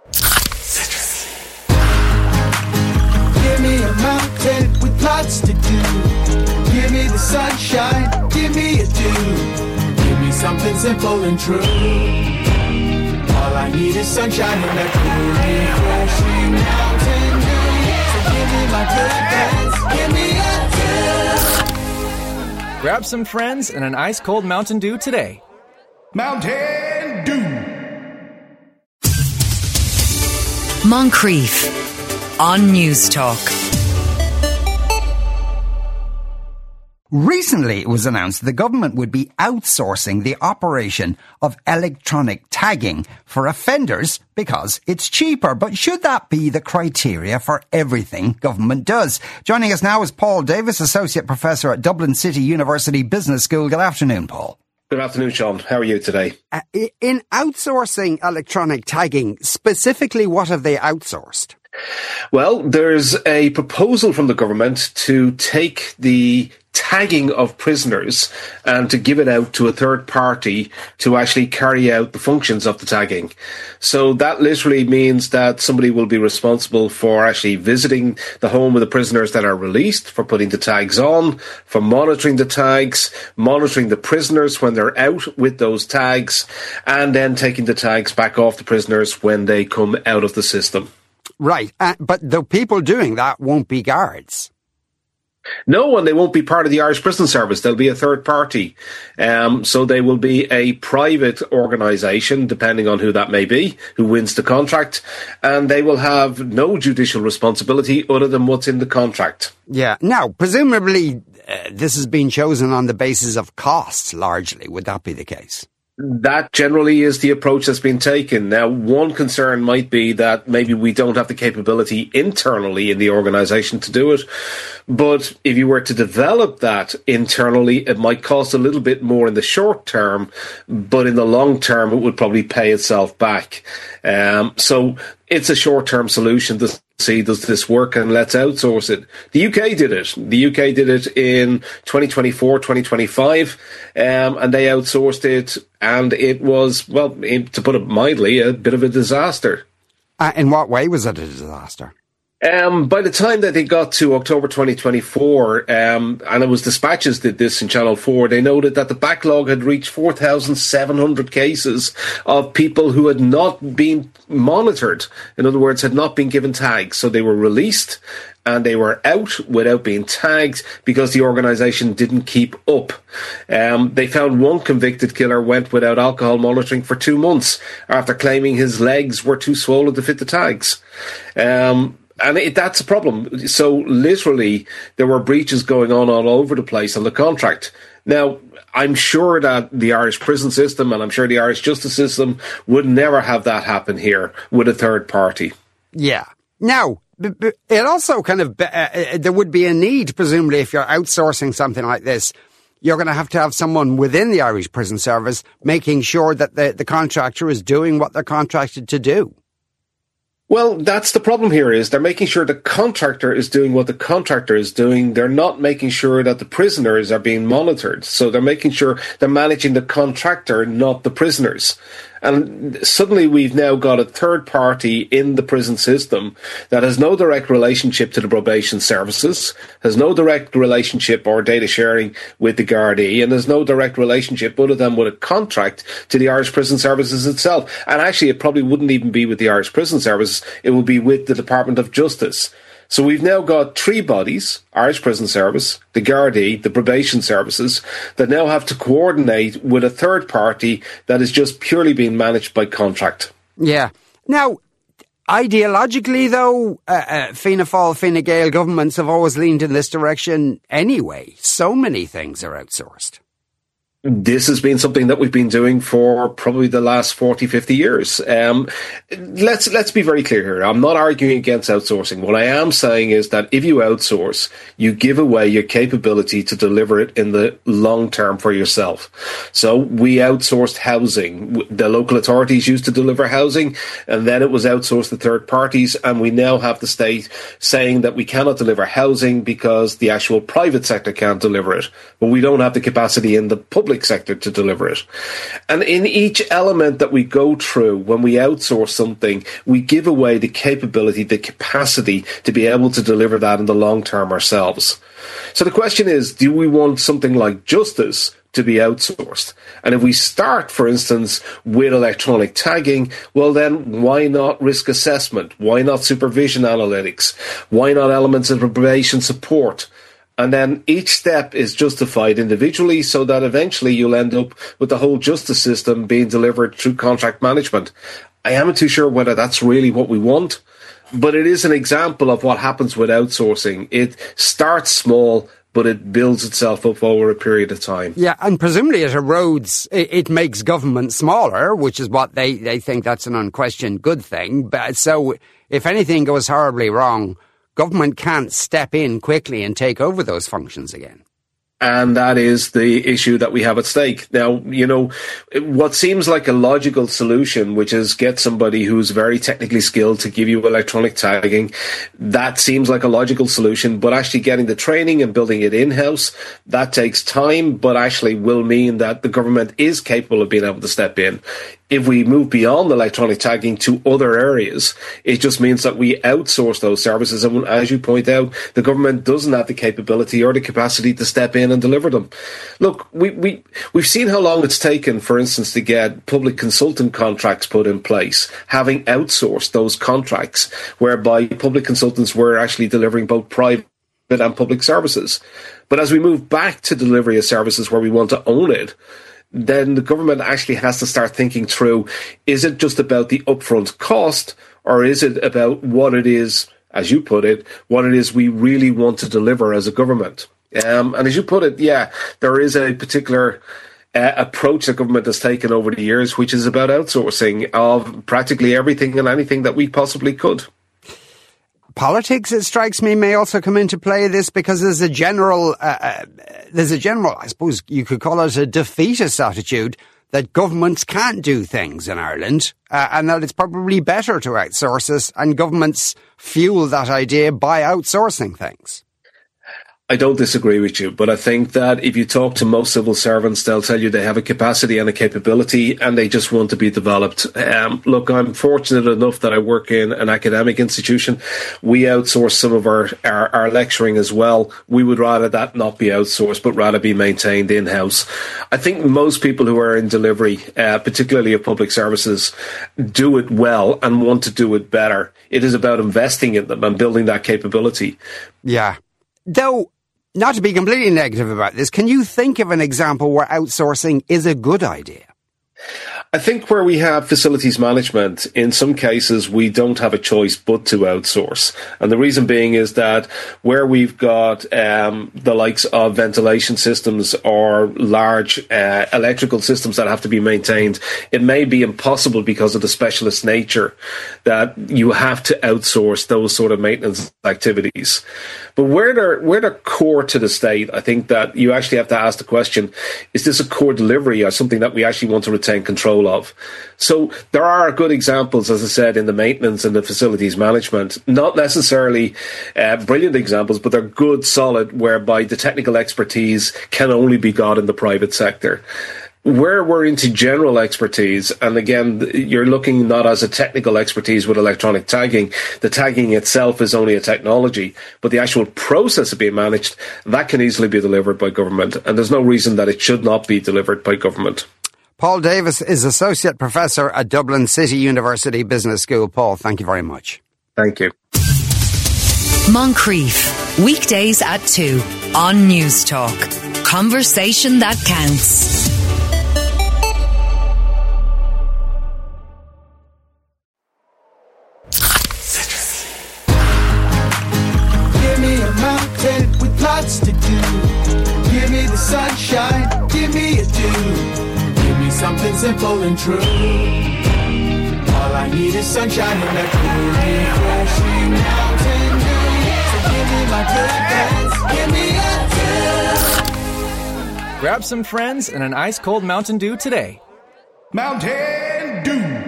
Give me a mountain with lots to do. Give me the sunshine, give me a dew. Give me something simple and true. All I need is sunshine and a cool, refreshing Mountain Dew. So give me my good friends, give me a dew. Grab some friends and an ice-cold Mountain Dew today. Mountain Dew. Moncrief on News Talk. Recently, it was announced the government would be outsourcing the operation of electronic tagging for offenders because it's cheaper. But should that be the criteria for everything government does? Joining us now is Paul Davis, Associate Professor at Dublin City University Business School. Good afternoon, Paul. Good afternoon, Sean. How are you today? In outsourcing electronic tagging, specifically, what have they outsourced? Well, there's a proposal from the government to take the tagging of prisoners and to give it out to a third party to actually carry out the functions of the tagging. So that literally means that somebody will be responsible for actually visiting the home of the prisoners that are released, for putting the tags on, for monitoring the tags, monitoring the prisoners when they're out with those tags, and then taking the tags back off the prisoners when they come out of the system. Right, but the people doing that won't be guards. No, and they won't be part of the Irish Prison Service. They'll be a third party. So they will be a private organisation, depending on who that may be, who wins the contract. And they will have no judicial responsibility other than what's in the contract. Yeah. Now, presumably, this has been chosen on the basis of costs, largely. Would that be the case? That generally is the approach that's been taken. Now, one concern might be that maybe we don't have the capability internally in the organisation to do it. But if you were to develop that internally, it might cost a little bit more in the short term, but in the long term, it would probably pay itself back. So it's a short-term solution to see, does this work, and let's outsource it. The UK did it. The UK did it in 2024, 2025, and they outsourced it, and it was, well, to put it mildly, a bit of a disaster. In what way was it a disaster? By the time that they got to October 2024, and it was Dispatches did this in Channel 4, they noted that the backlog had reached 4,700 cases of people who had not been monitored. In other words, had not been given tags. So they were released and they were out without being tagged because the organisation didn't keep up. They found one convicted killer went without alcohol monitoring for 2 months after claiming his legs were too swollen to fit the tags. And that's a problem. So literally, there were breaches going on all over the place on the contract. Now, I'm sure that the Irish prison system and I'm sure the Irish justice system would never have that happen here with a third party. Yeah. Now, it also kind of, there would be a need, presumably, if you're outsourcing something like this, you're going to have someone within the Irish Prison Service making sure that the contractor is doing what they're contracted to do. Well, that's the problem here is they're making sure the contractor is doing what the contractor is doing. They're not making sure that the prisoners are being monitored. So they're making sure they're managing the contractor, not the prisoners. And suddenly we've now got a third party in the prison system that has no direct relationship to the probation services, has no direct relationship or data sharing with the Gardaí, and there's no direct relationship other than with a contract to the Irish Prison Services itself. And actually, it probably wouldn't even be with the Irish Prison Services. It would be with the Department of Justice. So we've now got three bodies, Irish Prison Service, the Gardaí, the probation services, that now have to coordinate with a third party that is just purely being managed by contract. Yeah. Now, ideologically, though, Fianna Fáil, Fine Gael governments have always leaned in this direction anyway. So many things are outsourced. This has been something that we've been doing for probably the last 40, 50 years. Let's be very clear here. I'm not arguing against outsourcing. What I am saying is that if you outsource, you give away your capability to deliver it in the long term for yourself. So we outsourced housing. The local authorities used to deliver housing, and then it was outsourced to third parties, and we now have the state saying that we cannot deliver housing because the actual private sector can't deliver it. But we don't have the capacity in the public public sector to deliver it. And in each element that we go through, when we outsource something, we give away the capability, the capacity to be able to deliver that in the long term ourselves. So the question is, do we want something like justice to be outsourced? And if we start, for instance, with electronic tagging, well then why not risk assessment? Why not supervision analytics? Why not elements of probation support? And then each step is justified individually so that eventually you'll end up with the whole justice system being delivered through contract management. I am too sure whether that's really what we want, but it is an example of what happens with outsourcing. It starts small, but it builds itself up over a period of time. Yeah, and presumably it erodes, it makes government smaller, which is what they think that's an unquestioned good thing. But so if anything goes horribly wrong, government can't step in quickly and take over those functions again. And that is the issue that we have at stake. Now, you know, what seems like a logical solution, which is get somebody who's very technically skilled to give you electronic tagging, that seems like a logical solution, but actually getting the training and building it in-house, that takes time, but actually will mean that the government is capable of being able to step in. If we move beyond electronic tagging to other areas, it just means that we outsource those services. And as you point out, the government doesn't have the capability or the capacity to step in and deliver them. Look, we've seen how long it's taken, for instance, to get public consultant contracts put in place, having outsourced those contracts, whereby public consultants were actually delivering both private and public services. But as we move back to delivery of services where we want to own it, then the government actually has to start thinking through, is it just about the upfront cost, or is it about what it is, as you put it, what it is we really want to deliver as a government? And as you put it, yeah, there is a particular approach that government has taken over the years, which is about outsourcing of practically everything and anything that we possibly could. Politics, it strikes me, may also come into play this, because there's a general, I suppose you could call it a defeatist attitude that governments can't do things in Ireland, and that it's probably better to outsource it, and governments fuel that idea by outsourcing things. I don't disagree with you, but I think that if you talk to most civil servants, they'll tell you they have a capacity and a capability and they just want to be developed. Look, I'm fortunate enough that I work in an academic institution. We outsource some of our lecturing as well. We would rather that not be outsourced, but rather be maintained in-house. I think most people who are in delivery, particularly of public services, do it well and want to do it better. It is about investing in them and building that capability. Yeah. Though, not to be completely negative about this, can you think of an example where outsourcing is a good idea? I think where we have facilities management, in some cases, we don't have a choice but to outsource. And the reason being is that where we've got the likes of ventilation systems or large electrical systems that have to be maintained, it may be impossible because of the specialist nature that you have to outsource those sort of maintenance activities. But where they're core to the state, I think that you actually have to ask the question, is this a core delivery or something that we actually want to retain control of? So there are good examples, as I said, in the maintenance and the facilities management, not necessarily brilliant examples, but they're good, solid, whereby the technical expertise can only be got in the private sector. Where we're into general expertise, and again, you're looking not as a technical expertise with electronic tagging. The tagging itself is only a technology, but the actual process of being managed, that can easily be delivered by government, and there's no reason that it should not be delivered by government. Paul Davis is Associate Professor at Dublin City University Business School. Paul, thank you very much. Thank you. Moncrief, weekdays at 2 on News Talk. Conversation that counts. Lots to do. Give me the sunshine, give me a dew. Give me something simple and true. All I need is sunshine and a cool, refreshing Mountain Dew. So give me my good friends, give me a dew. Grab some friends and an ice cold Mountain Dew today. Mountain Dew.